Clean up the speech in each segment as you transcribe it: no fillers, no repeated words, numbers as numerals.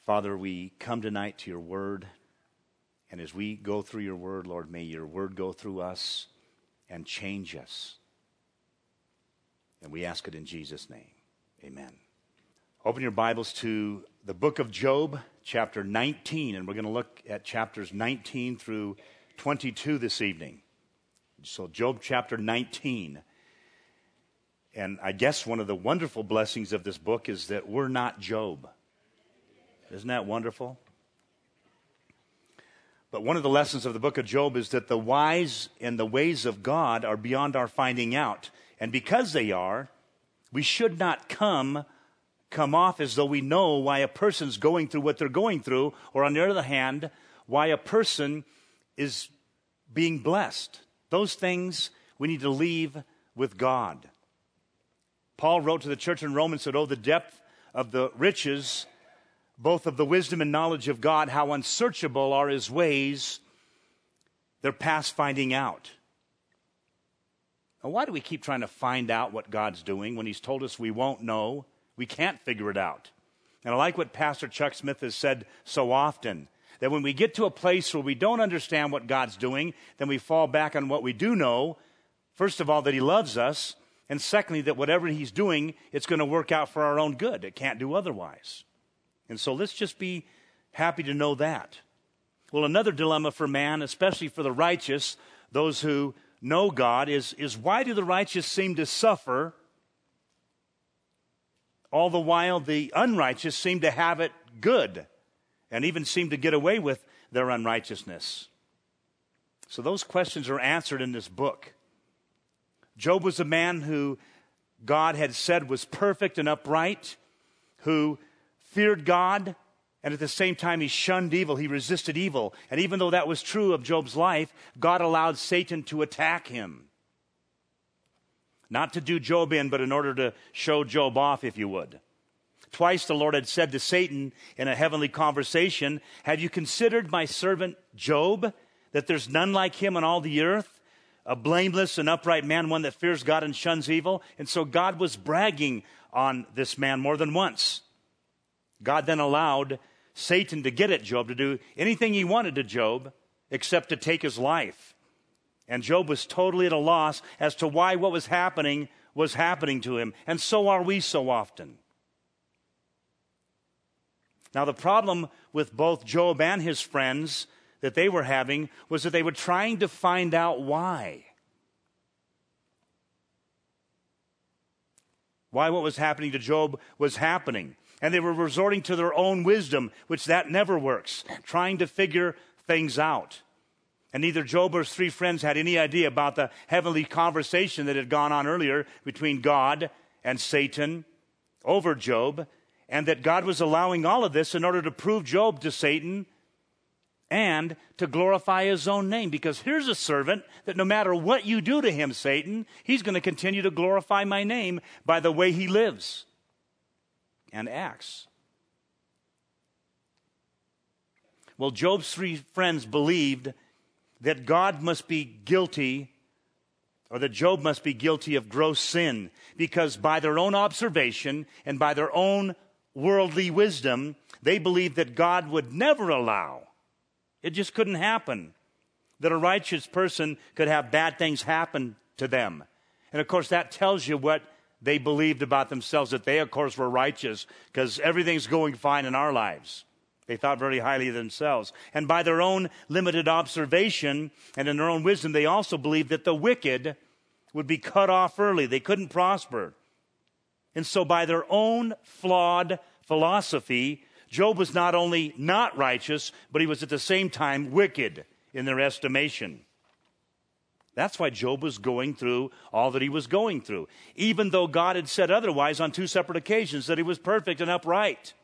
Father, we come tonight to your word, and as we go through your word, Lord, may your word go through us and change us. And we ask it in Jesus' name. Amen. Open your Bibles to the book of Job, chapter 19, and we're going to look at chapters 19 through 22 this evening. So Job chapter 19. And I guess one of the wonderful blessings of this book is that we're not Job. Isn't that wonderful? But one of the lessons of the book of Job is that the wise and the ways of God are beyond our finding out. And because they are, we should not come off as though we know why a person's going through what they're going through, or on the other hand, why a person is being blessed. Those things we need to leave with God. Paul wrote to the church in Rome and said, "Oh, the depth of the riches, both of the wisdom and knowledge of God, how unsearchable are his ways. They're past finding out." Now, why do we keep trying to find out what God's doing when he's told us we won't know? We can't figure it out. And I like what Pastor Chuck Smith has said so often, that when we get to a place where we don't understand what God's doing, then we fall back on what we do know. First of all, that he loves us. And secondly, that whatever he's doing, it's going to work out for our own good. It can't do otherwise. And so let's just be happy to know that. Well, another dilemma for man, especially for the righteous, those who know God, is why do the righteous seem to suffer, all the while the unrighteous seem to have it good and even seem to get away with their unrighteousness? So those questions are answered in this book. Job was a man who God had said was perfect and upright, who feared God, and at the same time he shunned evil, he resisted evil. And even though that was true of Job's life, God allowed Satan to attack him. Not to do Job in, but in order to show Job off, if you would. Twice the Lord had said to Satan in a heavenly conversation, "Have you considered my servant Job, that there's none like him on all the earth? A blameless and upright man, one that fears God and shuns evil." And so God was bragging on this man more than once. God then allowed Satan to get at Job, to do anything he wanted to Job except to take his life. And Job was totally at a loss as to why what was happening to him. And so are we so often. Now, the problem with both Job and his friends that they were having was that they were trying to find out why. Why what was happening to Job was happening. And they were resorting to their own wisdom, which that never works, trying to figure things out. And neither Job or his three friends had any idea about the heavenly conversation that had gone on earlier between God and Satan over Job, and that God was allowing all of this in order to prove Job to Satan and to glorify his own name. Because here's a servant that no matter what you do to him, Satan, he's going to continue to glorify my name by the way he lives and acts. Well, Job's three friends believed that God must be guilty, or that Job must be guilty of gross sin, because by their own observation and by their own worldly wisdom, they believed that God would never allow, it just couldn't happen, that a righteous person could have bad things happen to them. And of course, that tells you what they believed about themselves, that they, of course, were righteous because everything's going fine in our lives. They thought very highly of themselves. And by their own limited observation and in their own wisdom, they also believed that the wicked would be cut off early. They couldn't prosper. And so by their own flawed philosophy, Job was not only not righteous, but he was at the same time wicked in their estimation. That's why Job was going through all that he was going through, even though God had said otherwise on two separate occasions, that he was perfect and upright.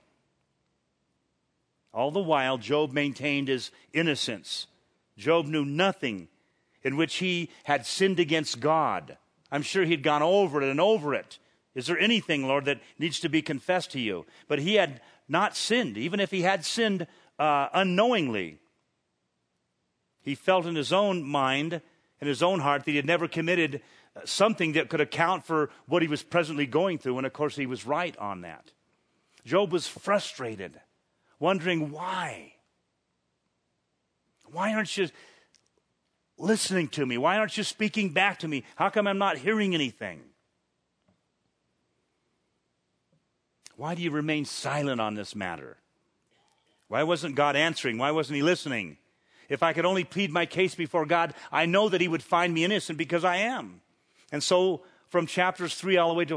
All the while, Job maintained his innocence. Job knew nothing in which he had sinned against God. I'm sure he'd gone over it and over it. Is there anything, Lord, that needs to be confessed to you? But he had not sinned, even if he had sinned unknowingly. He felt in his own mind, in his own heart, that he had never committed something that could account for what he was presently going through. And of course, he was right on that. Job was frustrated. wondering why. Why aren't you listening to me? Why aren't you speaking back to me? How come I'm not hearing anything? Why do you remain silent on this matter? Why wasn't God answering? Why wasn't he listening? If I could only plead my case before God, I know that he would find me innocent because I am. And so from chapters 3 all the way to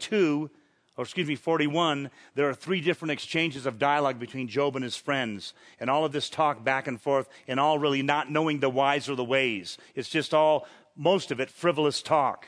41, there are 3 different exchanges of dialogue between Job and his friends. And all of this talk back and forth, and all really not knowing the whys or the ways. It's just all, most of it, frivolous talk.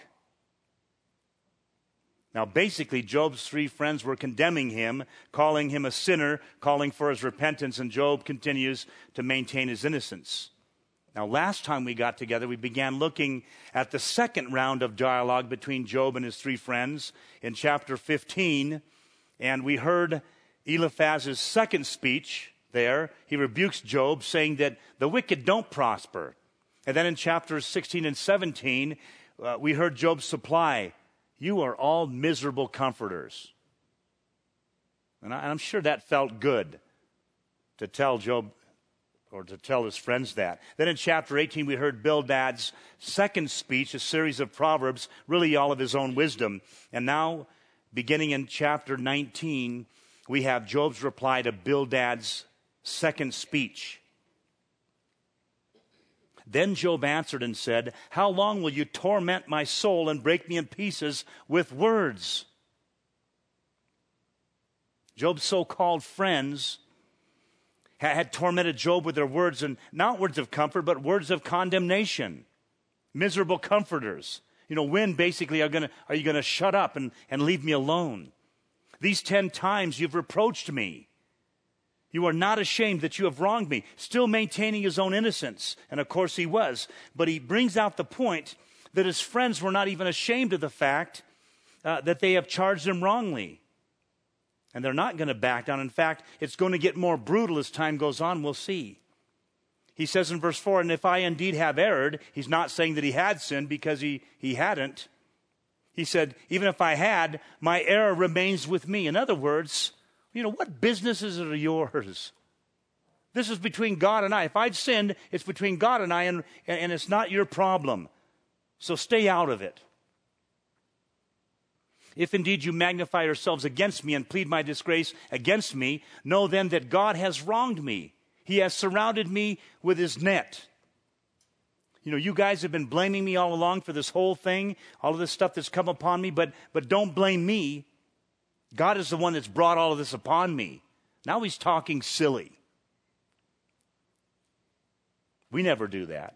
Now, basically, Job's 3 friends were condemning him, calling him a sinner, calling for his repentance, and Job continues to maintain his innocence. Now, last time we got together, we began looking at the second round of dialogue between Job and his 3 friends in chapter 15, and we heard Eliphaz's second speech there. He rebukes Job, saying that the wicked don't prosper. And then in chapters 16 and 17, we heard Job's supply. You are all miserable comforters. And I'm sure that felt good to tell Job, or to tell his friends that. Then in chapter 18, we heard Bildad's second speech, a series of proverbs, really all of his own wisdom. And now, beginning in chapter 19, we have Job's reply to Bildad's second speech. Then Job answered and said, how long will you torment my soul and break me in pieces with words? Job's so-called friends had tormented Job with their words, and not words of comfort, but words of condemnation. Miserable comforters. When basically are you going to shut up and leave me alone? These 10 times you've reproached me. You are not ashamed that you have wronged me, still maintaining his own innocence. And of course he was. But he brings out the point that his friends were not even ashamed of the fact that they have charged him wrongly. And they're not going to back down. In fact, it's going to get more brutal as time goes on. We'll see. He says in verse 4, and if I indeed have erred, he's not saying that he had sinned because he hadn't. He said, even if I had, my error remains with me. In other words, what business is it of yours? This is between God and I. If I've sinned, it's between God and I, and it's not your problem. So stay out of it. If indeed you magnify yourselves against me and plead my disgrace against me, know then that God has wronged me. He has surrounded me with his net. You guys have been blaming me all along for this whole thing, all of this stuff that's come upon me, but don't blame me. God is the one that's brought all of this upon me. Now he's talking silly. We never do that.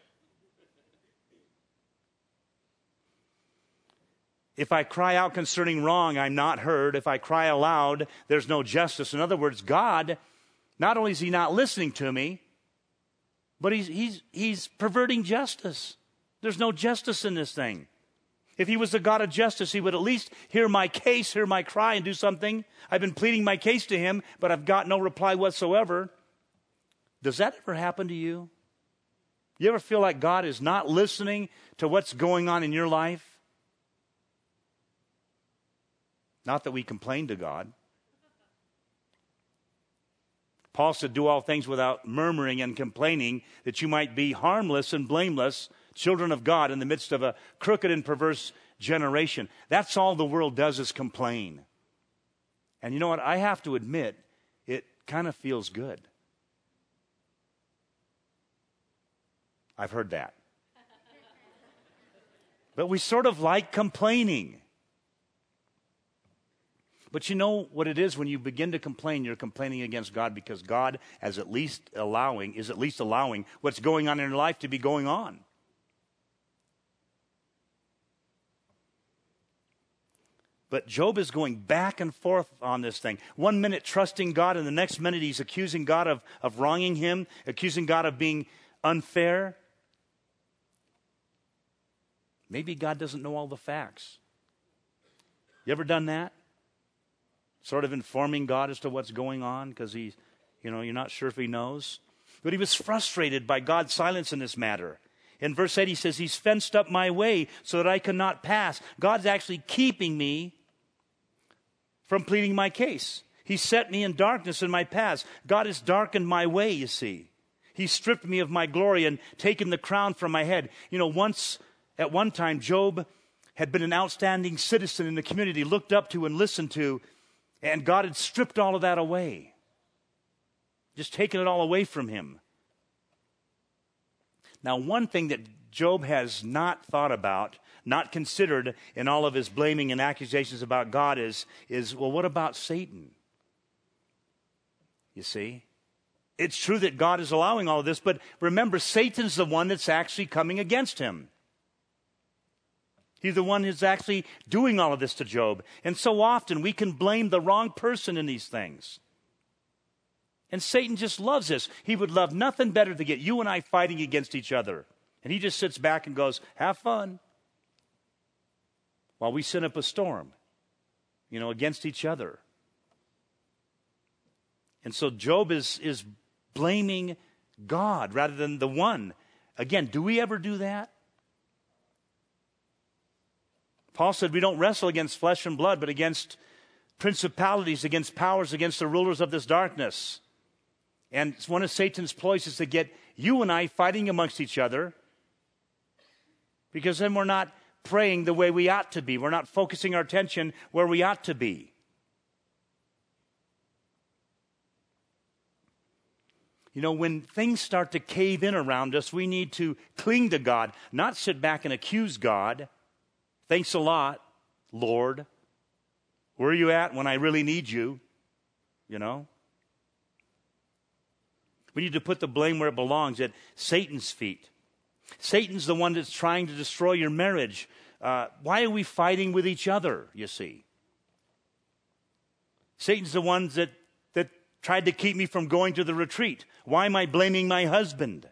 If I cry out concerning wrong, I'm not heard. If I cry aloud, there's no justice. In other words, God, not only is he not listening to me, but he's perverting justice. There's no justice in this thing. If he was the God of justice, he would at least hear my case, hear my cry, and do something. I've been pleading my case to him, but I've got no reply whatsoever. Does that ever happen to you? You ever feel like God is not listening to what's going on in your life? Not that we complain to God. Paul said, do all things without murmuring and complaining, that you might be harmless and blameless, children of God in the midst of a crooked and perverse generation. That's all the world does is complain. And you know what? I have to admit, it kind of feels good. I've heard that. But we sort of like complaining. But you know what it is when you begin to complain, you're complaining against God because God is at least allowing what's going on in your life to be going on. But Job is going back and forth on this thing. 1 minute trusting God, and the next minute he's accusing God of wronging him, accusing God of being unfair. Maybe God doesn't know all the facts. You ever done that? Sort of informing God as to what's going on because you're not sure if he knows. But he was frustrated by God's silence in this matter. In verse 8 he says, he's fenced up my way so that I cannot pass. God's actually keeping me from pleading my case. He set me in darkness in my paths. God has darkened my way, you see. He stripped me of my glory and taken the crown from my head. You know, at one time, Job had been an outstanding citizen in the community, looked up to and listened to, and God had stripped all of that away. Just taken it all away from him. Now, one thing that Job has not thought about, not considered in all of his blaming and accusations about God is, well, what about Satan? You see? It's true that God is allowing all of this, but remember, Satan's the one that's actually coming against him. He's the one who's actually doing all of this to Job. And so often we can blame the wrong person in these things. And Satan just loves this. He would love nothing better to get you and I fighting against each other. And he just sits back and goes, have fun. While we set up a storm, against each other. And so Job is blaming God rather than the one. Again, do we ever do that? Paul said we don't wrestle against flesh and blood, but against principalities, against powers, against the rulers of this darkness. And it's one of Satan's ploys is to get you and I fighting amongst each other, because then we're not praying the way we ought to be. We're not focusing our attention where we ought to be. When things start to cave in around us, we need to cling to God, not sit back and accuse God. Thanks a lot, Lord. Where are you at when I really need you? We need to put the blame where it belongs, at Satan's feet. Satan's the one that's trying to destroy your marriage. Why are we fighting with each other, you see? Satan's the one that tried to keep me from going to the retreat. Why am I blaming my husband?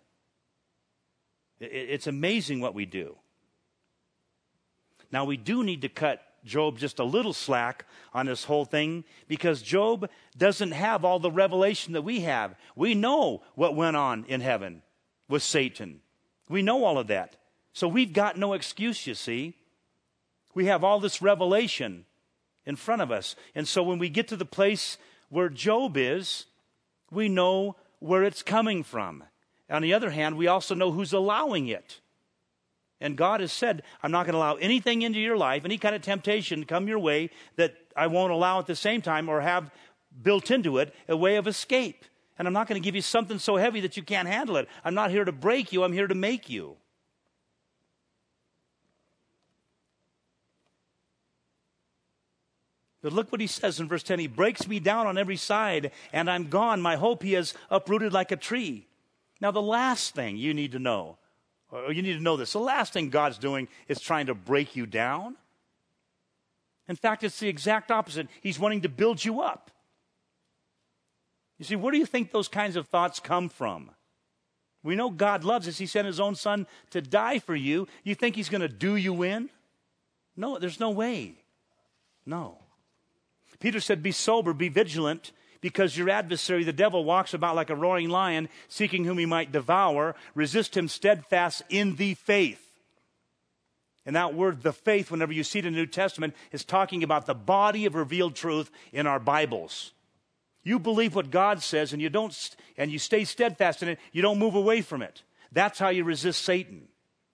It's amazing what we do. Now, we do need to cut Job just a little slack on this whole thing, because Job doesn't have all the revelation that we have. We know what went on in heaven with Satan. We know all of that. So we've got no excuse, you see. We have all this revelation in front of us. And so when we get to the place where Job is, we know where it's coming from. On the other hand, we also know who's allowing it. And God has said, I'm not going to allow anything into your life, any kind of temptation to come your way that I won't allow at the same time or have built into it a way of escape. And I'm not going to give you something so heavy that you can't handle it. I'm not here to break you. I'm here to make you. But look what he says in verse 10. He breaks me down on every side, and I'm gone. My hope he has uprooted like a tree. Now, the last thing you need to know, or you need to know this, the last thing God's doing is trying to break you down. In fact, it's the exact opposite. He's wanting to build you up. You see, where do you think those kinds of thoughts come from? We know God loves us. He sent his own son to die for you. You think he's going to do you in? No, there's no way. No. Peter said, be sober, be vigilant, because your adversary, the devil, walks about like a roaring lion, seeking whom he might devour. Resist him steadfast in the faith. And that word, the faith, whenever you see it in the New Testament, is talking about the body of revealed truth in our Bibles. You believe what God says, and you stay steadfast in it. You don't move away from it. That's how you resist Satan.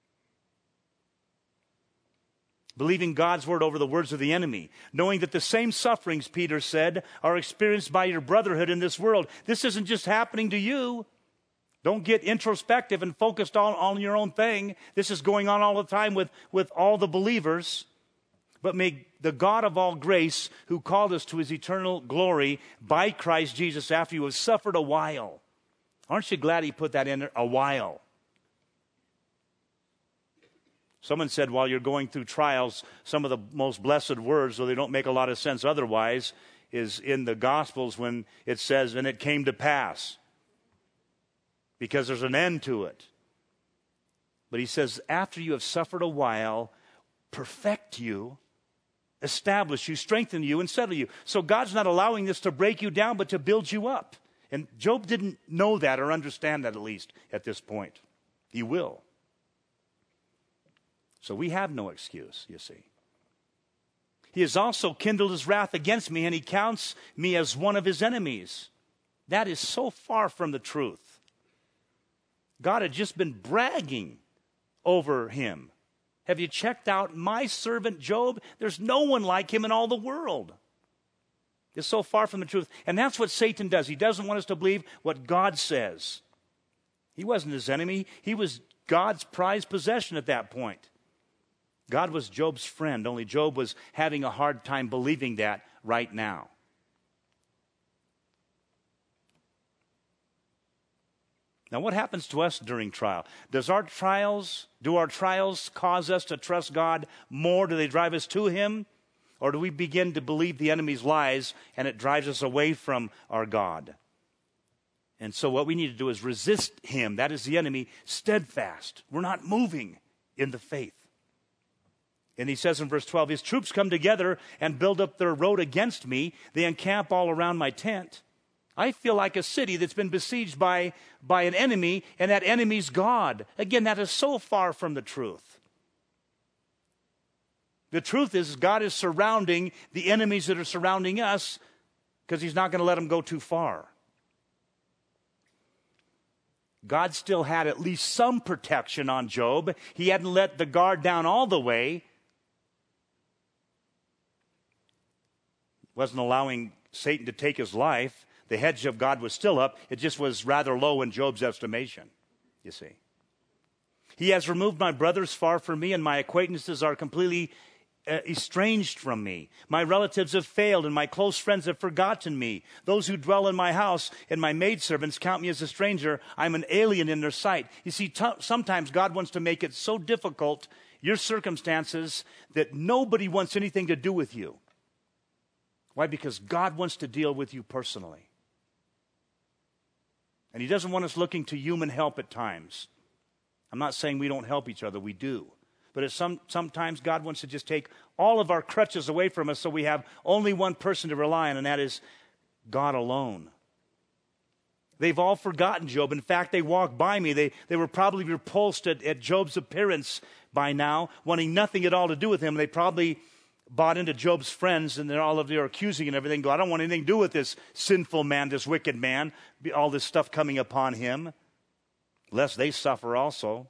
Believing God's word over the words of the enemy, knowing that the same sufferings, Peter said, are experienced by your brotherhood in this world. This isn't just happening to you. Don't get introspective and focused on your own thing. This is going on all the time with all the believers. But may the God of all grace, who called us to his eternal glory by Christ Jesus after you have suffered a while. Aren't you glad he put that in there? A while. Someone said while you're going through trials, some of the most blessed words, though they don't make a lot of sense otherwise, is in the Gospels when it says, and it came to pass. Because there's an end to it. But he says, after you have suffered a while, perfect you, establish you, strengthen you, and settle you. So God's not allowing this to break you down, but to build you up. And Job didn't know that or understand that, at least at this point. He will. So we have no excuse, you see. He has also kindled his wrath against me, and he counts me as one of his enemies. That is so far from the truth. God had just been bragging over him. Have you checked out my servant Job? There's no one like him in all the world. It's so far from the truth. And that's what Satan does. He doesn't want us to believe what God says. He wasn't his enemy. He was God's prized possession at that point. God was Job's friend, only Job was having a hard time believing that right now. Now, what happens to us during trial? Do our trials cause us to trust God more? Do they drive us to him? Or do we begin to believe the enemy's lies and it drives us away from our God? And so what we need to do is resist him. That is the enemy, steadfast. We're not moving in the faith. And he says in verse 12, his troops come together and build up their road against me. They encamp all around my tent. I feel like a city that's been besieged by an enemy, and that enemy's God. Again, that is so far from the truth. The truth is God is surrounding the enemies that are surrounding us because he's not going to let them go too far. God still had at least some protection on Job. He hadn't let the guard down all the way. Wasn't allowing Satan to take his life. The hedge of God was still up. It just was rather low in Job's estimation, you see. He has removed my brothers far from me, and my acquaintances are completely estranged from me. My relatives have failed, and my close friends have forgotten me. Those who dwell in my house and my maidservants count me as a stranger. I'm an alien in their sight. You see, sometimes God wants to make it so difficult, your circumstances, that nobody wants anything to do with you. Why? Because God wants to deal with you personally. And he doesn't want us looking to human help at times. I'm not saying we don't help each other. We do. But sometimes God wants to just take all of our crutches away from us so we have only one person to rely on, and that is God alone. They've all forgotten Job. In fact, they walked by me. They were probably repulsed at Job's appearance by now, wanting nothing at all to do with him. They probably bought into Job's friends, and all of them are accusing and everything. Go, I don't want anything to do with this sinful man, this wicked man, all this stuff coming upon him, lest they suffer also.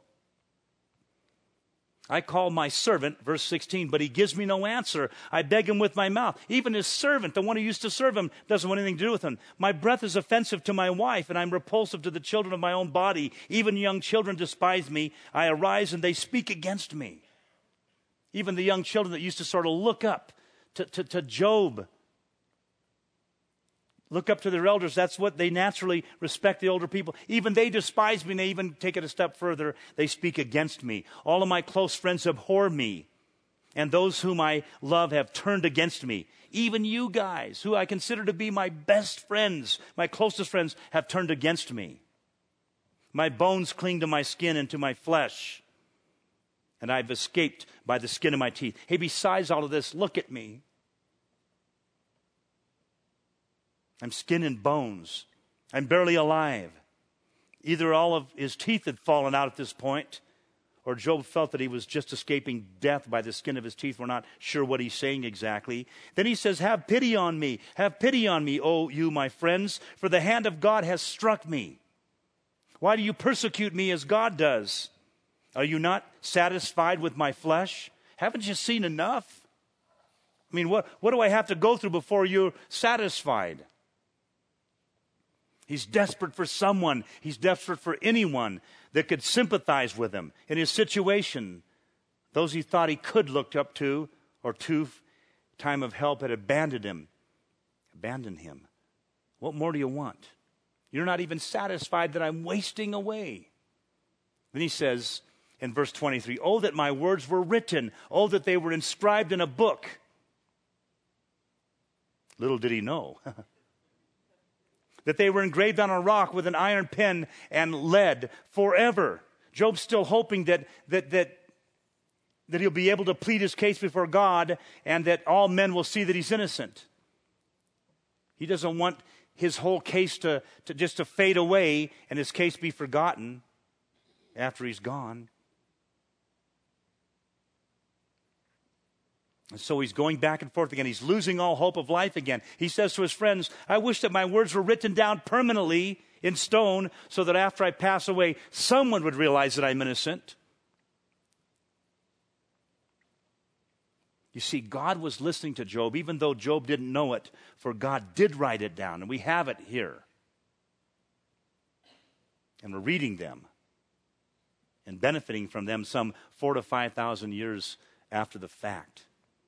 I call my servant, verse 16, but he gives me no answer. I beg him with my mouth. Even his servant, the one who used to serve him, doesn't want anything to do with him. My breath is offensive to my wife, and I'm repulsive to the children of my own body. Even young children despise me. I arise, and they speak against me. Even the young children that used to sort of look up to Job, look up to their elders. That's what they naturally respect, the older people. Even they despise me, and they even take it a step further. They speak against me. All of my close friends abhor me, and those whom I love have turned against me. Even you guys, who I consider to be my best friends, my closest friends, have turned against me. My bones cling to my skin and to my flesh, and I've escaped by the skin of my teeth. Hey, besides all of this, look at me. I'm skin and bones. I'm barely alive. Either all of his teeth had fallen out at this point, or Job felt that he was just escaping death by the skin of his teeth. We're not sure what he's saying exactly. Then he says, have pity on me. Have pity on me, O you, my friends, for the hand of God has struck me. Why do you persecute me as God does? Are you not satisfied with my flesh? Haven't you seen enough? I mean, what do I have to go through before you're satisfied? He's desperate for someone. He's desperate for anyone that could sympathize with him in his situation. Those he thought he could look up to or to, time of help, had abandoned him. Abandoned him. What more do you want? You're not even satisfied that I'm wasting away. Then he says in verse 23, oh, that my words were written. Oh, that they were inscribed in a book. Little did he know. That they were engraved on a rock with an iron pen and lead forever. Job's still hoping that he'll be able to plead his case before God and that all men will see that he's innocent. He doesn't want his whole case to just to fade away and his case be forgotten after he's gone. And so he's going back and forth again. He's losing all hope of life again. He says to his friends, I wish that my words were written down permanently in stone so that after I pass away, someone would realize that I'm innocent. You see, God was listening to Job, even though Job didn't know it, for God did write it down, and we have it here. And we're reading them and benefiting from them some 4,000 to 5,000 years after the fact.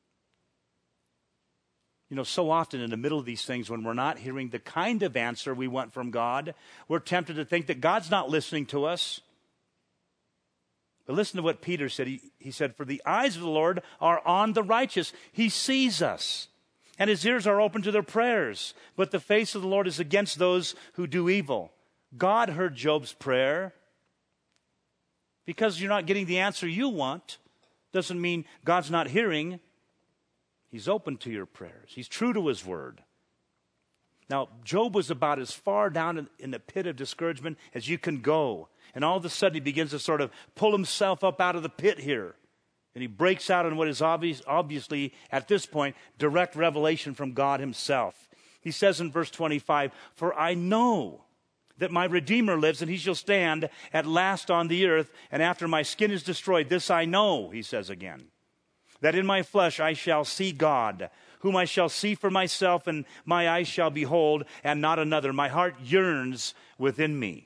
You know, so often in the middle of these things, when we're not hearing the kind of answer we want from God, we're tempted to think that God's not listening to us. But listen to what Peter said. He said, for the eyes of the Lord are on the righteous. He sees us, and his ears are open to their prayers. But the face of the Lord is against those who do evil. God heard Job's prayer. Because you're not getting the answer you want, doesn't mean God's not hearing. He's open to your prayers. He's true to his word. Now, Job was about as far down in the pit of discouragement as you can go. And all of a sudden, he begins to sort of pull himself up out of the pit here. And he breaks out in what is obviously, at this point, direct revelation from God himself. He says in verse 25, for I know that my Redeemer lives, and he shall stand at last on the earth. And after my skin is destroyed, this I know, he says again, that in my flesh I shall see God, whom I shall see for myself, and my eyes shall behold, and not another. My heart yearns within me.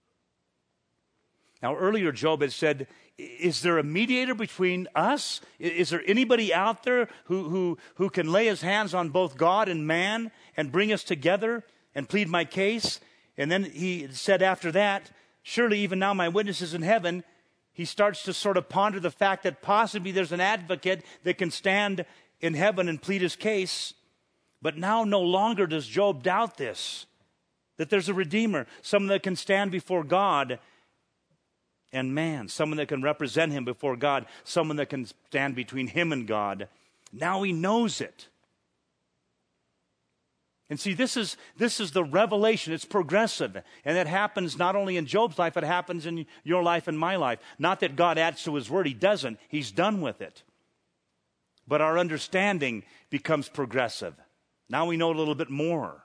Now, earlier Job had said, is there a mediator between us? Is there anybody out there who can lay his hands on both God and man and bring us together and plead my case? And then he said after that, surely even now my witness is in heaven. He starts to sort of ponder the fact that possibly there's an advocate that can stand in heaven and plead his case. But now no longer does Job doubt this, that there's a Redeemer, someone that can stand before God and man, someone that can represent him before God, someone that can stand between him and God. Now he knows it. And see, this is the revelation. It's progressive. And it happens not only in Job's life, it happens in your life and my life. Not that God adds to his word. He doesn't. He's done with it. But our understanding becomes progressive. Now we know a little bit more.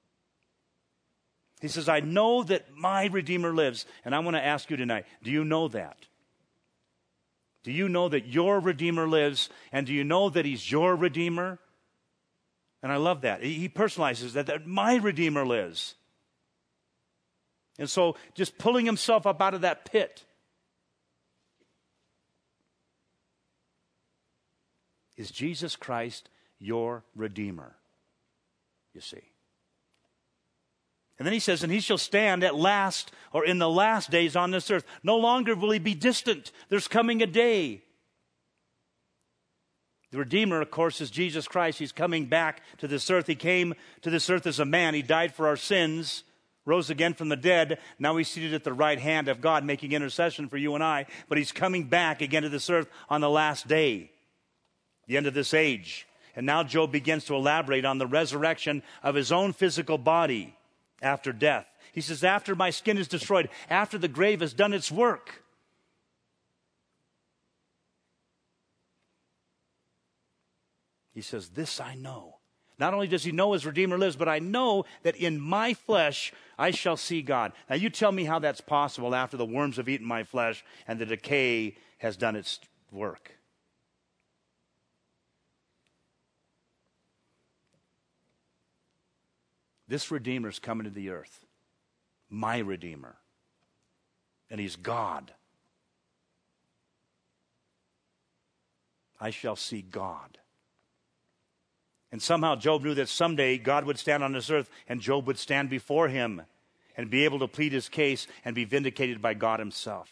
He says, I know that my Redeemer lives. And I want to ask you tonight, do you know that? Do you know that your Redeemer lives? And do you know that he's your Redeemer? And I love that. He personalizes that my Redeemer lives. And so just pulling himself up out of that pit. Is Jesus Christ your Redeemer? You see. And then he says, and he shall stand at last, or in the last days on this earth. No longer will he be distant. There's coming a day. The Redeemer, of course, is Jesus Christ. He's coming back to this earth. He came to this earth as a man. He died for our sins, rose again from the dead. Now he's seated at the right hand of God, making intercession for you and I. But he's coming back again to this earth on the last day, the end of this age. And now Job begins to elaborate on the resurrection of his own physical body after death. He says, after my skin is destroyed, after the grave has done its work, he says, this I know. Not only does he know his Redeemer lives, but I know that in my flesh I shall see God. Now you tell me how that's possible after the worms have eaten my flesh and the decay has done its work. This Redeemer's coming to the earth. My Redeemer. And he's God. I shall see God. And somehow Job knew that someday God would stand on this earth and Job would stand before him and be able to plead his case and be vindicated by God himself.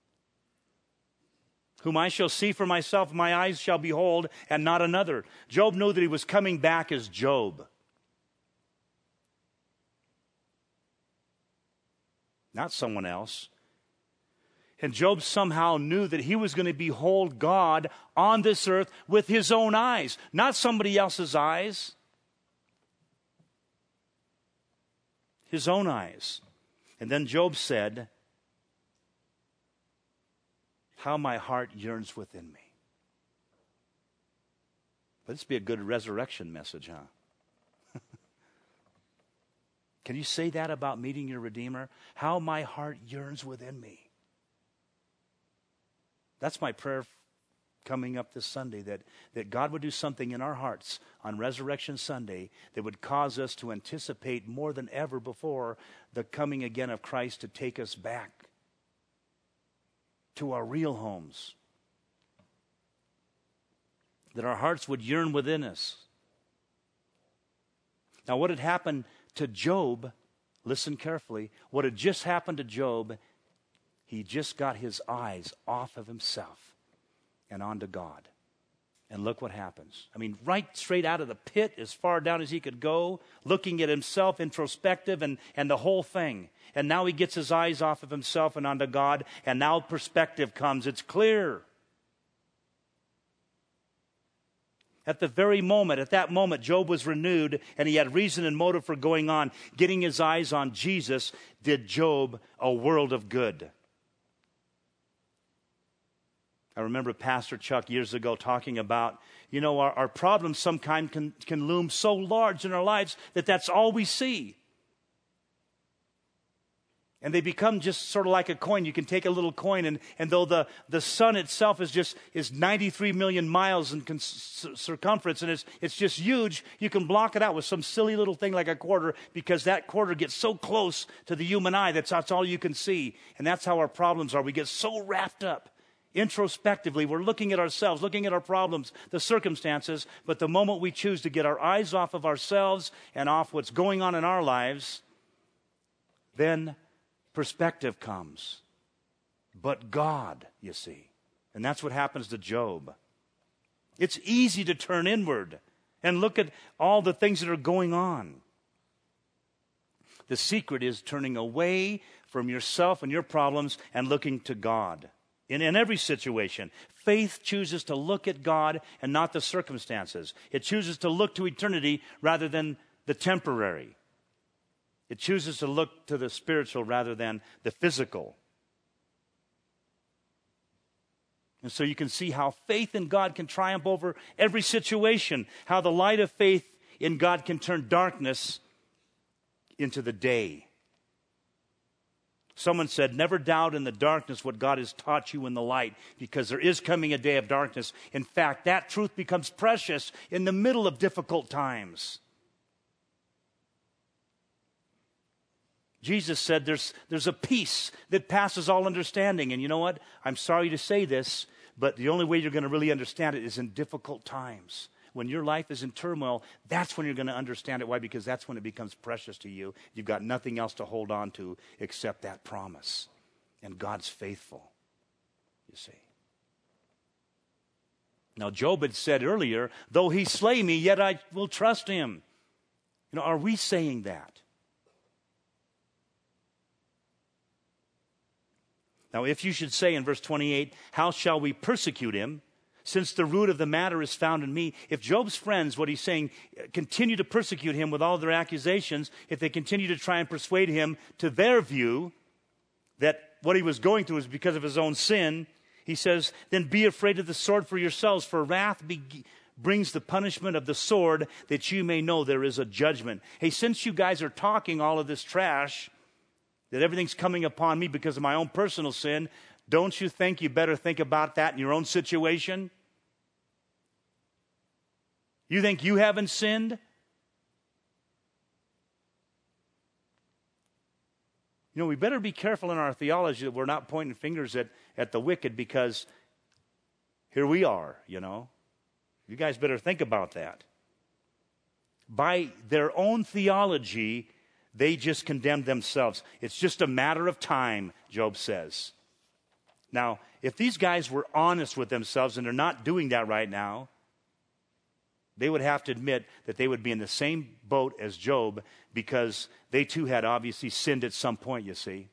Whom I shall see for myself, my eyes shall behold, and not another. Job knew that he was coming back as Job. Not someone else. And Job somehow knew that he was going to behold God on this earth with his own eyes, not somebody else's eyes. His own eyes. And then Job said, how my heart yearns within me. But this would be a good resurrection message, huh? Can you say that about meeting your Redeemer? How my heart yearns within me. That's my prayer coming up this Sunday, that God would do something in our hearts on Resurrection Sunday that would cause us to anticipate more than ever before the coming again of Christ to take us back to our real homes. That our hearts would yearn within us. Now, what had happened to Job, listen carefully, what had just happened to Job, he just got his eyes off of himself and onto God. And look what happens. I mean, right straight out of the pit, as far down as he could go, looking at himself, introspective, and the whole thing. And now he gets his eyes off of himself and onto God, and now perspective comes. It's clear. At that moment, Job was renewed, and he had reason and motive for going on. Getting his eyes on Jesus did Job a world of good. I remember Pastor Chuck years ago talking about, our problems sometimes can loom so large in our lives that that's all we see. And they become just sort of like a coin. You can take a little coin, and though the sun itself is 93 million miles in circumference, and it's just huge, you can block it out with some silly little thing like a quarter, because that quarter gets so close to the human eye that's all you can see. And that's how our problems are. We get so wrapped up introspectively. We're looking at ourselves, looking at our problems, the circumstances, but the moment we choose to get our eyes off of ourselves and off what's going on in our lives, then perspective comes. But God, you see. And that's what happens to Job. It's easy to turn inward and look at all the things that are going on. The secret is turning away from yourself and your problems and looking to God. In every situation, faith chooses to look at God and not the circumstances. It chooses to look to eternity rather than the temporary. It chooses to look to the spiritual rather than the physical. And so you can see how faith in God can triumph over every situation, how the light of faith in God can turn darkness into the day. Someone said, never doubt in the darkness what God has taught you in the light, because there is coming a day of darkness. In fact, that truth becomes precious in the middle of difficult times. Jesus said there's a peace that passes all understanding. And you know what? I'm sorry to say this, but the only way you're going to really understand it is in difficult times. When your life is in turmoil, that's when you're going to understand it. Why? Because that's when it becomes precious to you. You've got nothing else to hold on to except that promise. And God's faithful, you see. Now, Job had said earlier, though he slay me, yet I will trust him. Are we saying that? Now, if you should say in verse 28, how shall we persecute him, since the root of the matter is found in me? If Job's friends, what he's saying, continue to persecute him with all their accusations, if they continue to try and persuade him to their view that what he was going through is because of his own sin, he says, then be afraid of the sword for yourselves, for wrath brings the punishment of the sword, that you may know there is a judgment. Hey, since you guys are talking all of this trash, that everything's coming upon me because of my own personal sin, don't you think you better think about that in your own situation? You think you haven't sinned? We better be careful in our theology that we're not pointing fingers at the wicked, because here we are, You guys better think about that. By their own theology, they just condemn themselves. It's just a matter of time, Job says. Now, if these guys were honest with themselves, and they're not doing that right now, they would have to admit that they would be in the same boat as Job, because they too had obviously sinned at some point, you see.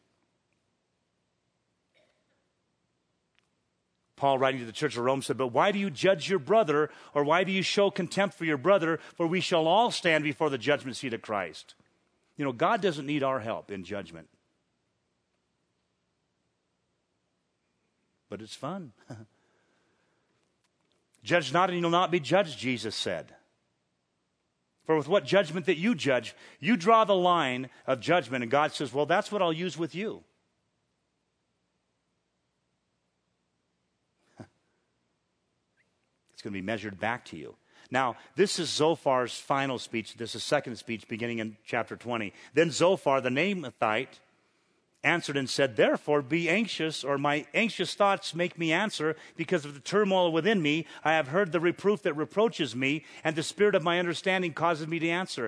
Paul, writing to the church of Rome, said, but why do you judge your brother, or why do you show contempt for your brother? For we shall all stand before the judgment seat of Christ. God doesn't need our help in judgment. But it's fun. Judge not, and you'll not be judged, Jesus said. For with what judgment that you judge, you draw the line of judgment, and God says, well, that's what I'll use with you. It's going to be measured back to you. Now, this is Zophar's final speech. This is second speech beginning in chapter 20. Then Zophar, the Naamathite, answered and said, therefore be anxious, or my anxious thoughts make me answer, because of the turmoil within me. I have heard the reproof that reproaches me, and the spirit of my understanding causes me to answer.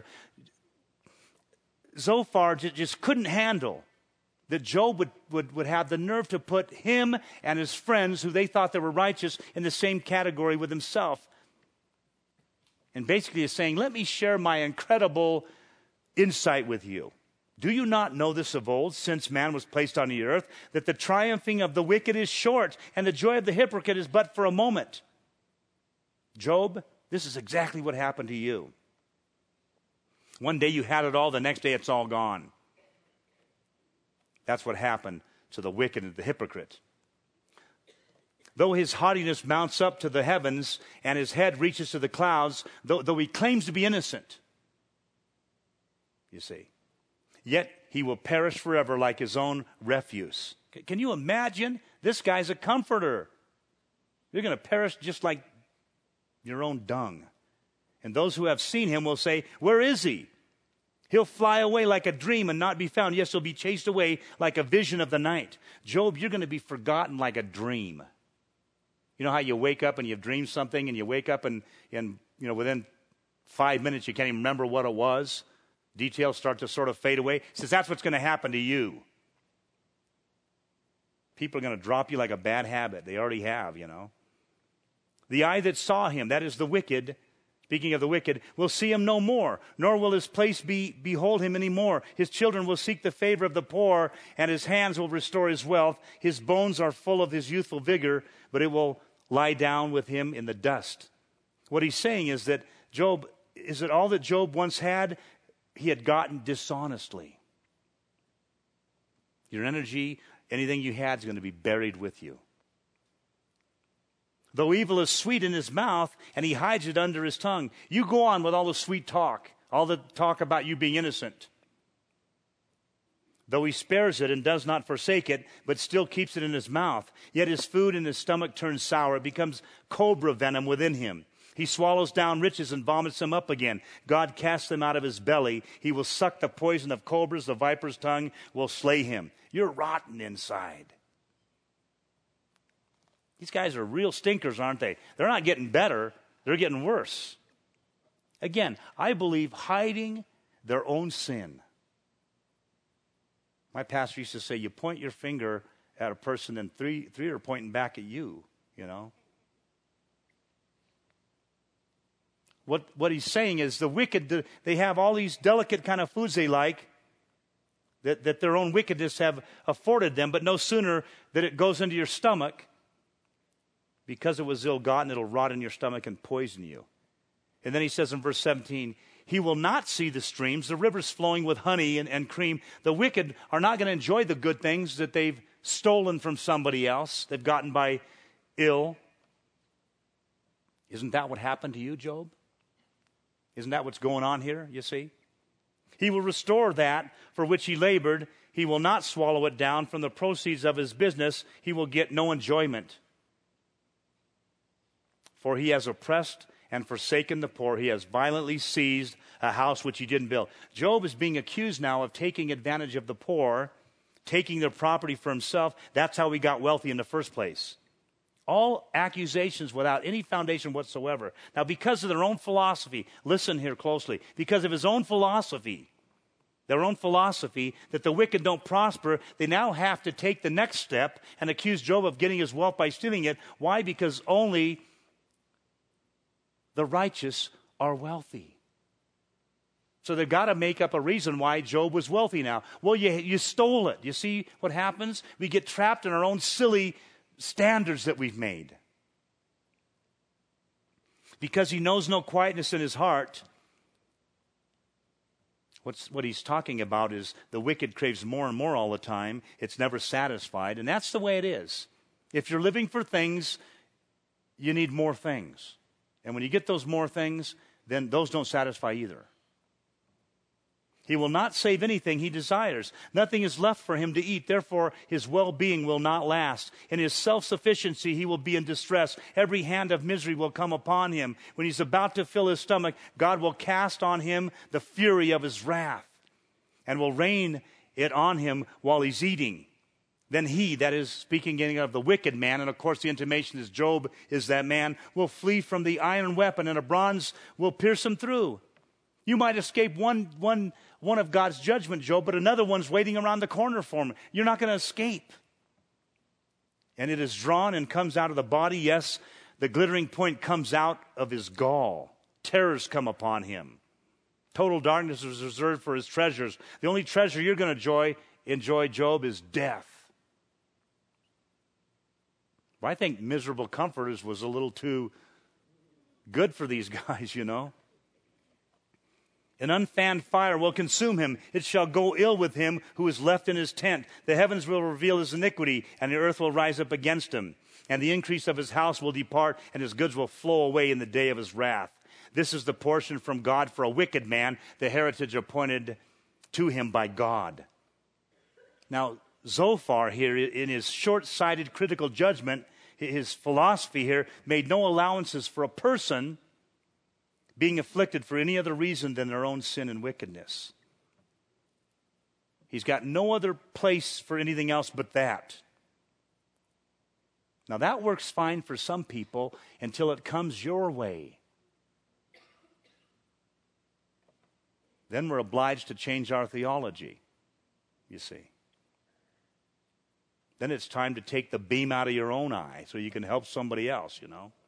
Zophar just couldn't handle that Job would have the nerve to put him and his friends, who they thought they were righteous, in the same category with himself. And basically is saying, let me share my incredible insight with you. Do you not know this of old, since man was placed on the earth, that the triumphing of the wicked is short, and the joy of the hypocrite is but for a moment? Job, this is exactly what happened to you. One day you had it all, the next day it's all gone. That's what happened to the wicked and the hypocrite. Though his haughtiness mounts up to the heavens, and his head reaches to the clouds, though he claims to be innocent, you see, yet he will perish forever like his own refuse. Can you imagine? This guy's a comforter. You're going to perish just like your own dung. And those who have seen him will say, where is he? He'll fly away like a dream and not be found. Yes, he'll be chased away like a vision of the night. Job, you're going to be forgotten like a dream. You know how you wake up and you've dreamed something, and you wake up and within 5 minutes you can't even remember what it was? Details start to sort of fade away. He says that's what's going to happen to you. People are going to drop you like a bad habit. They already have, The eye that saw him, that is the wicked, speaking of the wicked, will see him no more, nor will his place behold him any more. His children will seek the favor of the poor, and his hands will restore his wealth. His bones are full of his youthful vigor, but it will lie down with him in the dust. What he's saying is that Job, is it all that Job once had? He had gotten dishonestly. Your energy, anything you had is going to be buried with you. Though evil is sweet in his mouth, and he hides it under his tongue. You go on with all the sweet talk, all the talk about you being innocent. Though he spares it and does not forsake it, but still keeps it in his mouth. Yet his food in his stomach turns sour. It becomes cobra venom within him. He swallows down riches and vomits them up again. God casts them out of his belly. He will suck the poison of cobras. The viper's tongue will slay him. You're rotten inside. These guys are real stinkers, aren't they? They're not getting better. They're getting worse. Again, I believe hiding their own sin. My pastor used to say, you point your finger at a person and three are pointing back at you, What he's saying is the wicked, they have all these delicate kind of foods they like that their own wickedness have afforded them, but no sooner that it goes into your stomach, because it was ill-gotten, it'll rot in your stomach and poison you. And then he says in verse 17, he will not see the streams, the rivers flowing with honey and cream. The wicked are not going to enjoy the good things that they've stolen from somebody else, they've gotten by ill. Isn't that what happened to you, Job? Isn't that what's going on here, you see? He will restore that for which he labored. He will not swallow it down. From the proceeds of his business, he will get no enjoyment. For he has oppressed and forsaken the poor. He has violently seized a house which he didn't build. Job is being accused now of taking advantage of the poor, taking their property for himself. That's how he got wealthy in the first place. All accusations without any foundation whatsoever. Now, because of their own philosophy, listen here closely, because of his own philosophy, their own philosophy that the wicked don't prosper, they now have to take the next step and accuse Job of getting his wealth by stealing it. Why? Because only the righteous are wealthy. So they've got to make up a reason why Job was wealthy now. Well, you stole it. You see what happens? We get trapped in our own silly standards that we've made. Because he knows no quietness in his heart, what he's talking about is the wicked craves more and more all the time. It's never satisfied, and that's the way it is. If you're living for things you need more things. And when you get those more things, then those don't satisfy either. He will not save anything he desires. Nothing is left for him to eat. Therefore, his well-being will not last. In his self-sufficiency, he will be in distress. Every hand of misery will come upon him. When he's about to fill his stomach, God will cast on him the fury of his wrath and will rain it on him while he's eating. Then he, that is speaking of the wicked man, and of course the intimation is Job is that man, will flee from the iron weapon, and a bronze will pierce him through. You might escape one of God's judgment, Job, but another one's waiting around the corner for him. You're not going to escape. And it is drawn and comes out of the body. Yes, the glittering point comes out of his gall. Terrors come upon him. Total darkness is reserved for his treasures. The only treasure you're going to enjoy, Job, is death. Well, I think miserable comforters was a little too good for these guys, you know. An unfanned fire will consume him. It shall go ill with him who is left in his tent. The heavens will reveal his iniquity, and the earth will rise up against him. And the increase of his house will depart, and his goods will flow away in the day of his wrath. This is the portion from God for a wicked man, the heritage appointed to him by God. Now, Zophar here, in his short-sighted critical judgment, his philosophy here, made no allowances for a person being afflicted for any other reason than their own sin and wickedness. He's got no other place for anything else but that. Now that works fine for some people until it comes your way. Then we're obliged to change our theology, you see. Then it's time to take the beam out of your own eye so you can help somebody else, you know.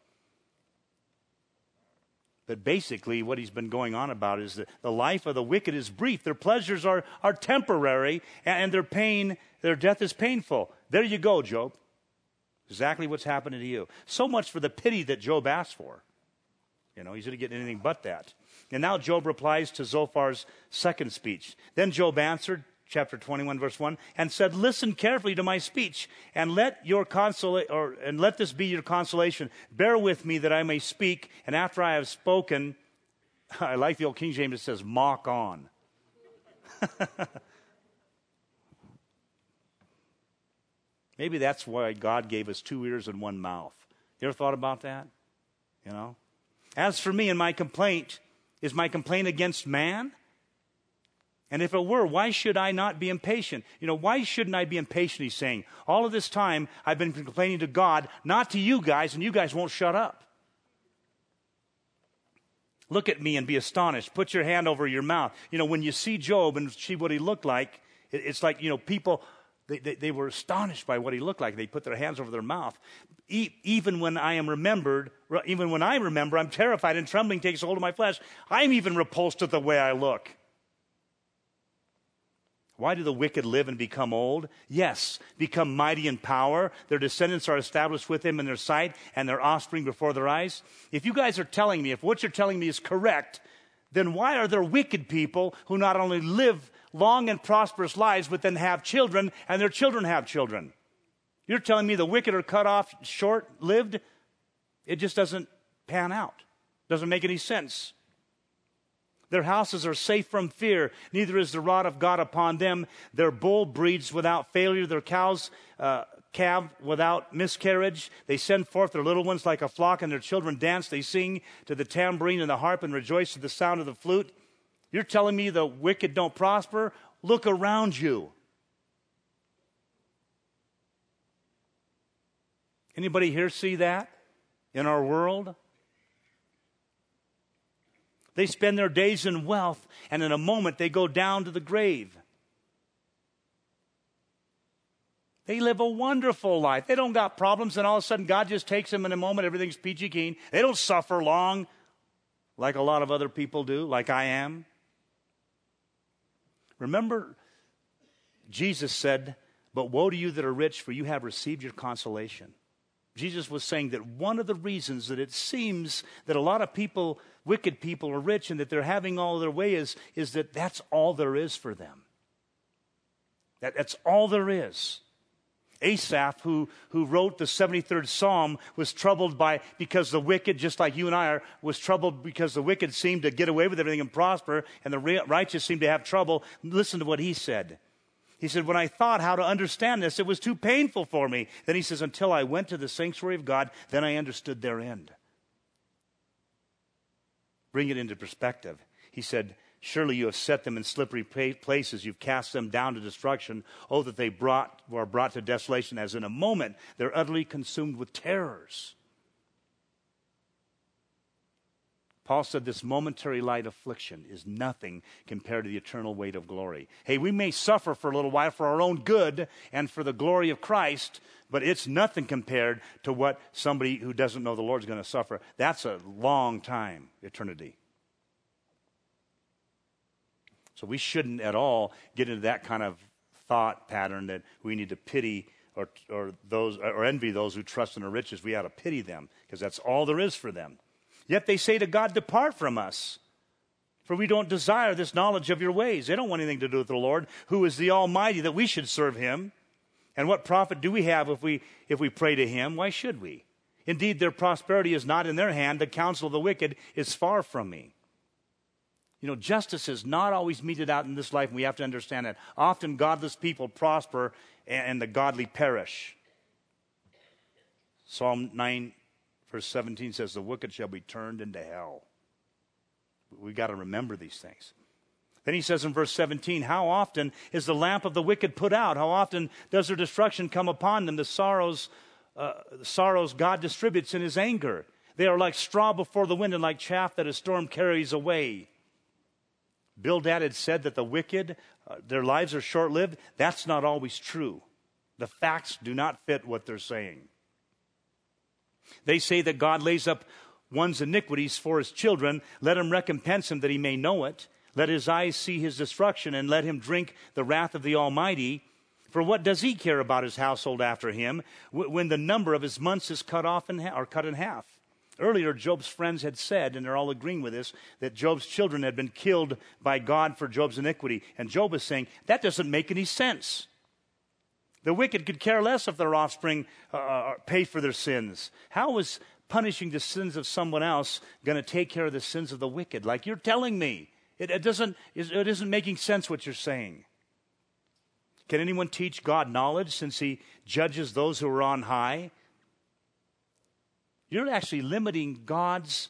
But basically what he's been going on about is that the life of the wicked is brief. Their pleasures are temporary, and their death is painful. There you go, Job. Exactly what's happening to you. So much for the pity that Job asked for. You know, he's going to get anything but that. And now Job replies to Zophar's second speech. Then Job answered, chapter 21, verse 1, and said, "Listen carefully to my speech, and let this be your consolation. Bear with me that I may speak, and after I have spoken," I like the old King James, it says, "mock on." Maybe that's why God gave us 2 ears and 1 mouth. You ever thought about that? You know? "As for me and my complaint, is my complaint against man? And if it were, why should I not be impatient?" You know, why shouldn't I be impatient, he's saying. All of this time, I've been complaining to God, not to you guys, and you guys won't shut up. Look at me and be astonished. Put your hand over your mouth. You know, when you see Job and see what he looked like, it's like, you know, people, they were astonished by what he looked like. They put their hands over their mouth. Even when I remember, I'm terrified and trembling takes hold of my flesh. I'm even repulsed at the way I look. Why do the wicked live and become old? Yes, become mighty in power. Their descendants are established with him in their sight, and their offspring before their eyes. If you guys are telling me, if what you're telling me is correct, then why are there wicked people who not only live long and prosperous lives, but then have children, and their children have children? You're telling me the wicked are cut off short-lived? It just doesn't pan out. Doesn't make any sense. Their houses are safe from fear. Neither is the rod of God upon them. Their bull breeds without failure. Their cows calve without miscarriage. They send forth their little ones like a flock, and their children dance. They sing to the tambourine and the harp and rejoice to the sound of the flute. You're telling me the wicked don't prosper? Look around you. Anybody here see that in our world? They spend their days in wealth, and in a moment they go down to the grave. They live a wonderful life. They don't got problems, and all of a sudden God just takes them in a moment. Everything's peachy keen. They don't suffer long like a lot of other people do, like I am. Remember, Jesus said, "But woe to you that are rich, for you have received your consolation." Jesus was saying that one of the reasons that it seems that a lot of people, wicked people, are rich and that they're having all their way is that that's all there is for them. That's all there is. Asaph, who wrote the 73rd Psalm, was troubled because the wicked, just like you and I are, was troubled because the wicked seemed to get away with everything and prosper, and the righteous seemed to have trouble. Listen to what he said. He said, when I thought how to understand this, it was too painful for me. Then he says, until I went to the sanctuary of God, then I understood their end. Bring it into perspective. He said, surely you have set them in slippery places. You've cast them down to destruction. Oh, that they were brought to desolation, as in a moment they're utterly consumed with terrors. Paul said this momentary light affliction is nothing compared to the eternal weight of glory. Hey, we may suffer for a little while for our own good and for the glory of Christ, but it's nothing compared to what somebody who doesn't know the Lord is going to suffer. That's a long time, eternity. So we shouldn't at all get into that kind of thought pattern that we need to pity or envy those who trust in the riches. We ought to pity them because that's all there is for them. Yet they say to God, depart from us, for we don't desire this knowledge of your ways. They don't want anything to do with the Lord, who is the Almighty, that we should serve him. And what profit do we have if we pray to him? Why should we? Indeed, their prosperity is not in their hand. The counsel of the wicked is far from me. You know, justice is not always meted out in this life, and we have to understand that. Often godless people prosper and the godly perish. Psalm 9, verse 17 says, the wicked shall be turned into hell. We've got to remember these things. Then he says in verse 17, how often is the lamp of the wicked put out? How often does their destruction come upon them? The sorrows God distributes in his anger. They are like straw before the wind and like chaff that a storm carries away. Bildad had said that the wicked, their lives are short-lived. That's not always true. The facts do not fit what they're saying. They say that God lays up one's iniquities for his children. Let him recompense him that he may know it. Let his eyes see his destruction, and let him drink the wrath of the Almighty. For what does he care about his household after him, when the number of his months is cut in half? Earlier, Job's friends had said, and they're all agreeing with this, that Job's children had been killed by God for Job's iniquity. And Job is saying, that doesn't make any sense. The wicked could care less if their offspring pay for their sins. How is punishing the sins of someone else going to take care of the sins of the wicked? Like you're telling me. It isn't making sense what you're saying. Can anyone teach God knowledge since he judges those who are on high? You're actually limiting God's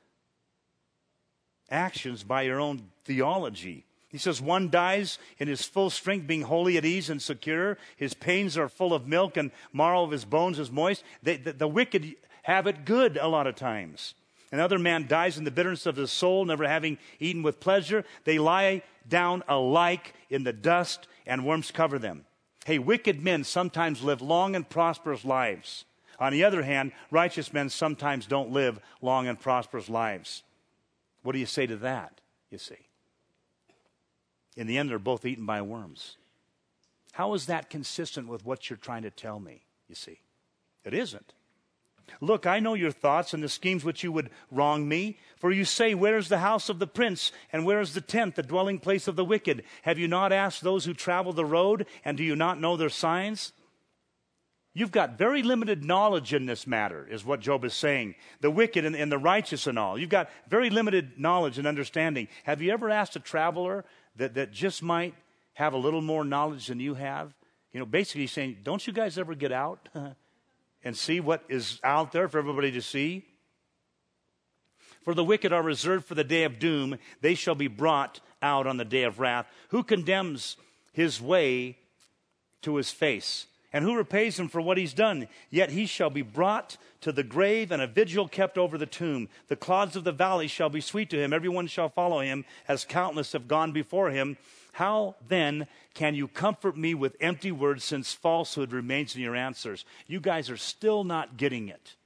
actions by your own theology. He says, one dies in his full strength, being wholly at ease and secure. His pains are full of milk, and marrow of his bones is moist. The wicked have it good a lot of times. Another man dies in the bitterness of his soul, never having eaten with pleasure. They lie down alike in the dust, and worms cover them. Hey, wicked men sometimes live long and prosperous lives. On the other hand, righteous men sometimes don't live long and prosperous lives. What do you say to that, you see? In the end, they're both eaten by worms. How is that consistent with what you're trying to tell me, you see? It isn't. Look, I know your thoughts and the schemes which you would wrong me. For you say, where is the house of the prince? And where is the tent, the dwelling place of the wicked? Have you not asked those who travel the road? And do you not know their signs? You've got very limited knowledge in this matter, is what Job is saying. The wicked and the righteous and all. You've got very limited knowledge and understanding. Have you ever asked a traveler that just might have a little more knowledge than you have? You know, basically saying, don't you guys ever get out and see what is out there for everybody to see? For the wicked are reserved for the day of doom. They shall be brought out on the day of wrath. Who condemns his way to his face? And who repays him for what he's done? Yet he shall be brought to the grave, and a vigil kept over the tomb. The clods of the valley shall be sweet to him. Everyone shall follow him, as countless have gone before him. How then can you comfort me with empty words, since falsehood remains in your answers? You guys are still not getting it.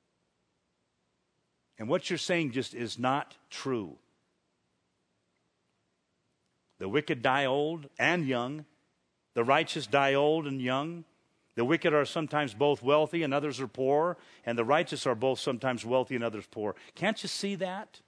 And what you're saying just is not true. The wicked die old and young. The righteous die old and young. The wicked are sometimes both wealthy and others are poor, and the righteous are both sometimes wealthy and others poor. Can't you see that?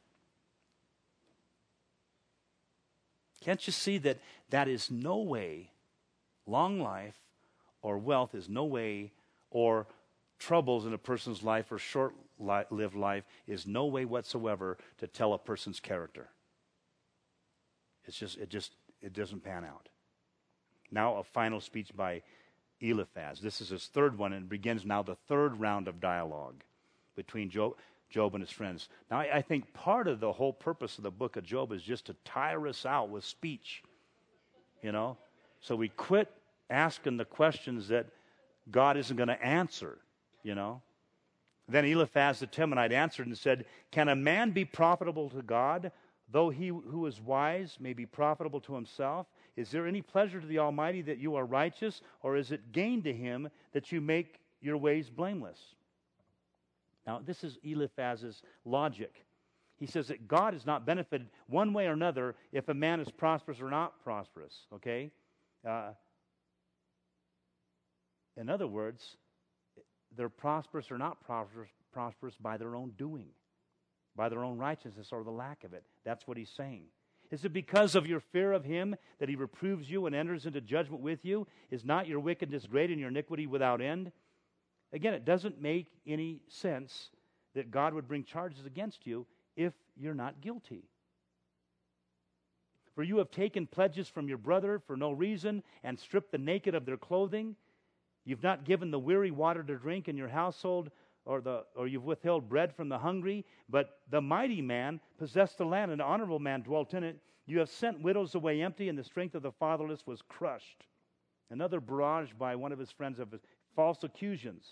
Can't you see that that is no way long life, or wealth is no way, or troubles in a person's life or short-lived life is no way whatsoever to tell a person's character. It doesn't pan out. Now a final speech by Eliphaz. This is his third one, and begins now the third round of dialogue between Job and his friends. Now I think part of the whole purpose of the book of Job is just to tire us out with speech. So we quit asking the questions that God isn't going to answer, Then Eliphaz the Temanite answered and said, "Can a man be profitable to God, though he who is wise may be profitable to himself? Is there any pleasure to the Almighty that you are righteous, or is it gain to him that you make your ways blameless?" Now, this is Eliphaz's logic. He says that God is not benefited one way or another if a man is prosperous or not prosperous, okay? In other words, they're prosperous or not prosperous by their own doing, by their own righteousness or the lack of it. That's what he's saying. Is it because of your fear of him that he reproves you and enters into judgment with you? Is not your wickedness great and your iniquity without end? Again, it doesn't make any sense that God would bring charges against you if you're not guilty. For you have taken pledges from your brother for no reason and stripped the naked of their clothing. You've not given the weary water to drink in your household, or you've withheld bread from the hungry, but the mighty man possessed the land, and the honorable man dwelt in it. You have sent widows away empty, and the strength of the fatherless was crushed. Another barrage by one of his friends of false accusations.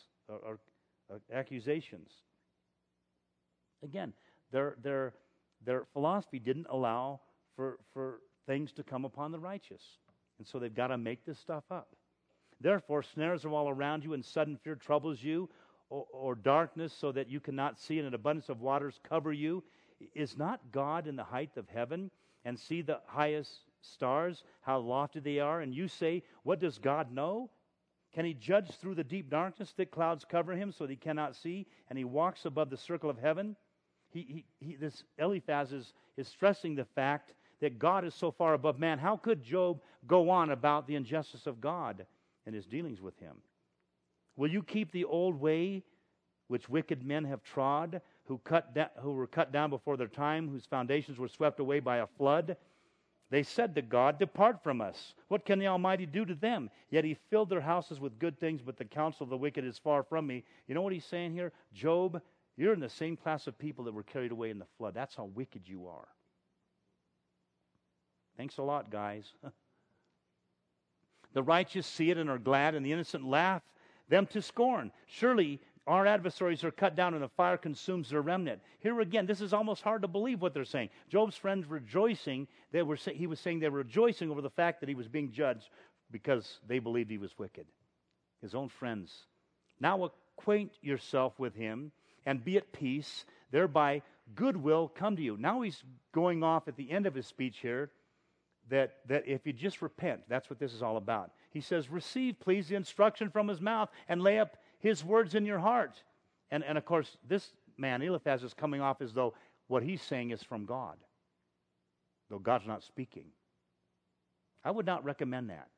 Again, their philosophy didn't allow for things to come upon the righteous, and so they've got to make this stuff up. Therefore, snares are all around you, and sudden fear troubles you, or darkness so that you cannot see, and an abundance of waters cover you. Is not God in the height of heaven, and see the highest stars, how lofty they are? And you say, what does God know? Can he judge through the deep darkness? Thick clouds cover him so that he cannot see, and he walks above the circle of heaven. This Eliphaz is stressing the fact that God is so far above man. How could Job go on about the injustice of God and his dealings with him? Will you keep the old way which wicked men have trod, who were cut down before their time, whose foundations were swept away by a flood? They said to God, depart from us. What can the Almighty do to them? Yet he filled their houses with good things, but the counsel of the wicked is far from me. You know what he's saying here? Job, you're in the same class of people that were carried away in the flood. That's how wicked you are. Thanks a lot, guys. The righteous see it and are glad, and the innocent laugh them to scorn. Surely our adversaries are cut down, and the fire consumes their remnant. Here again, this is almost hard to believe what they're saying. Job's friends rejoicing, he was saying they were rejoicing over the fact that he was being judged because they believed he was wicked. His own friends. Now acquaint yourself with him and be at peace, thereby good will come to you. Now he's going off at the end of his speech here that if you just repent, that's what this is all about. He says, receive, please, the instruction from his mouth and lay up his words in your heart. And of course, this man, Eliphaz, is coming off as though what he's saying is from God, though God's not speaking. I would not recommend that,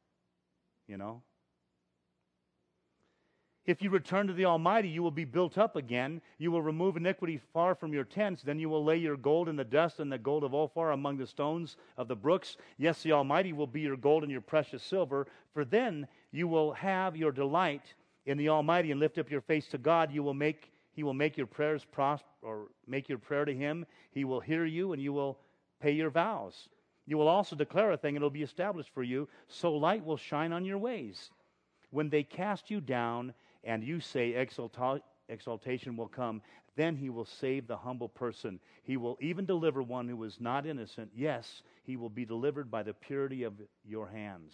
If you return to the Almighty, you will be built up again. You will remove iniquity far from your tents. Then you will lay your gold in the dust and the gold of Ophir among the stones of the brooks. Yes, the Almighty will be your gold and your precious silver. For then you will have your delight in the Almighty and lift up your face to God. He will make your prayers prosper, or make your prayer to Him. He will hear you, and you will pay your vows. You will also declare a thing, and it will be established for you. So light will shine on your ways. When they cast you down, and you say exaltation will come, then He will save the humble person. He will even deliver one who is not innocent. Yes, he will be delivered by the purity of your hands.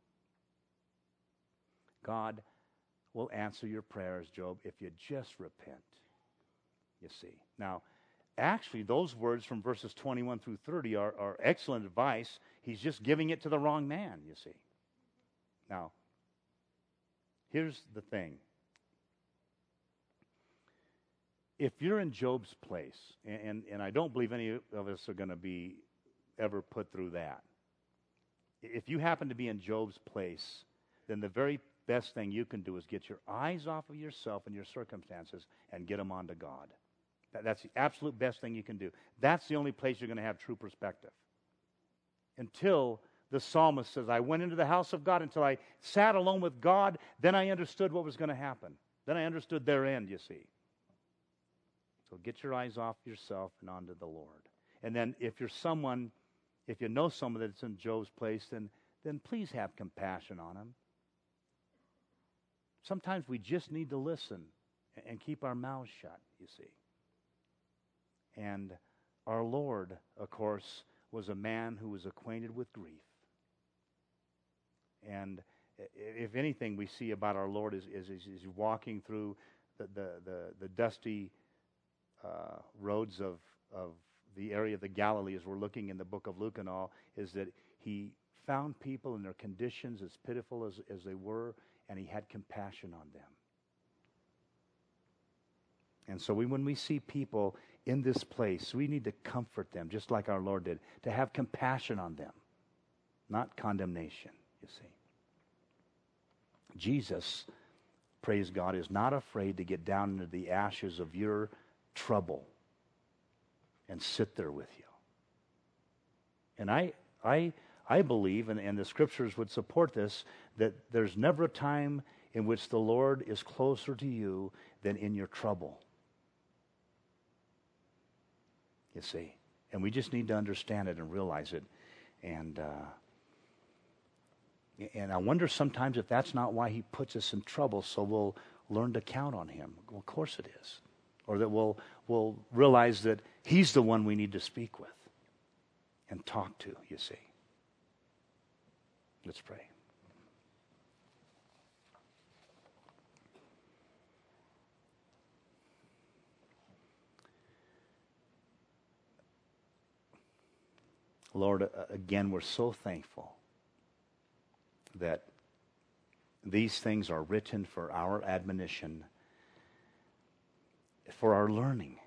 God will answer your prayers, Job, if you just repent. You see. Now, actually, those words from verses 21 through 30 are excellent advice. He's just giving it to the wrong man, you see. Now, here's the thing. If you're in Job's place, and I don't believe any of us are going to be ever put through that. If you happen to be in Job's place, then the very best thing you can do is get your eyes off of yourself and your circumstances and get them onto God. That's the absolute best thing you can do. That's the only place you're going to have true perspective. Until the psalmist says, I went into the house of God until I sat alone with God, then I understood what was going to happen. Then I understood their end, you see. So get your eyes off yourself and onto the Lord. And then if you know someone that's in Job's place, then please have compassion on him. Sometimes we just need to listen and keep our mouths shut, you see. And our Lord, of course, was a man who was acquainted with grief. And if anything we see about our Lord is he's walking through the dusty roads of the area of the Galilee, as we're looking in the book of Luke and all, is that he found people in their conditions as pitiful as they were, and he had compassion on them. And so when we see people in this place, we need to comfort them, just like our Lord did, to have compassion on them, not condemnation, you see. Jesus, praise God, is not afraid to get down into the ashes of your trouble and sit there with you. And I believe, and the Scriptures would support this, that there's never a time in which the Lord is closer to you than in your trouble. You see. And we just need to understand it and realize it. And I wonder sometimes if that's not why he puts us in trouble, so we'll learn to count on him. Well, of course it is. Or that we'll realize that he's the one we need to speak with and talk to, you see. Let's pray. Lord, again, we're so thankful that these things are written for our admonition, for our learning.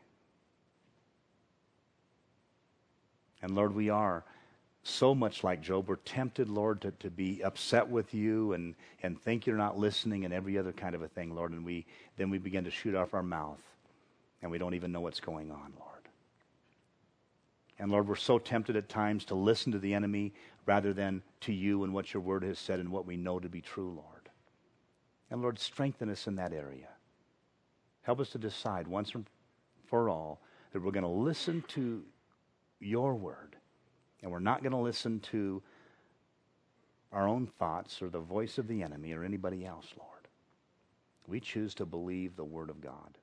And Lord, we are so much like Job. We're tempted, Lord, to be upset with you and think you're not listening and every other kind of a thing, Lord. And then we begin to shoot off our mouth and we don't even know what's going on, Lord. And Lord, we're so tempted at times to listen to the enemy rather than to you and what your word has said and what we know to be true, Lord. And Lord, strengthen us in that area. Help us to decide once and for all that we're going to listen to your word. And we're not going to listen to our own thoughts or the voice of the enemy or anybody else, Lord. We choose to believe the word of God.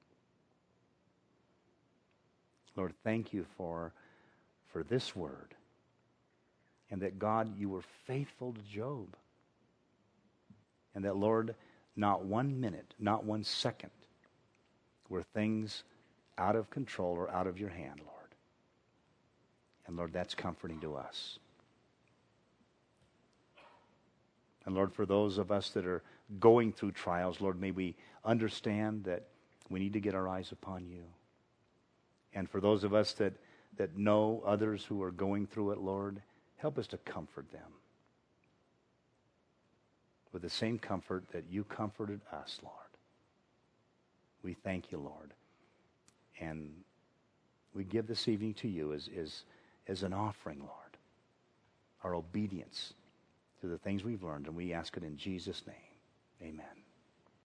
Lord, thank you for this word. And that, God, you were faithful to Job. And that, Lord, not 1 minute, not 1 second were things out of control or out of your hand, Lord. And Lord, that's comforting to us. And Lord, for those of us that are going through trials, Lord, may we understand that we need to get our eyes upon you. And for those of us that know others who are going through it, Lord, help us to comfort them with the same comfort that you comforted us, Lord. We thank you, Lord. And we give this evening to you as an offering, Lord, our obedience to the things we've learned, and we ask it in Jesus' name. Amen.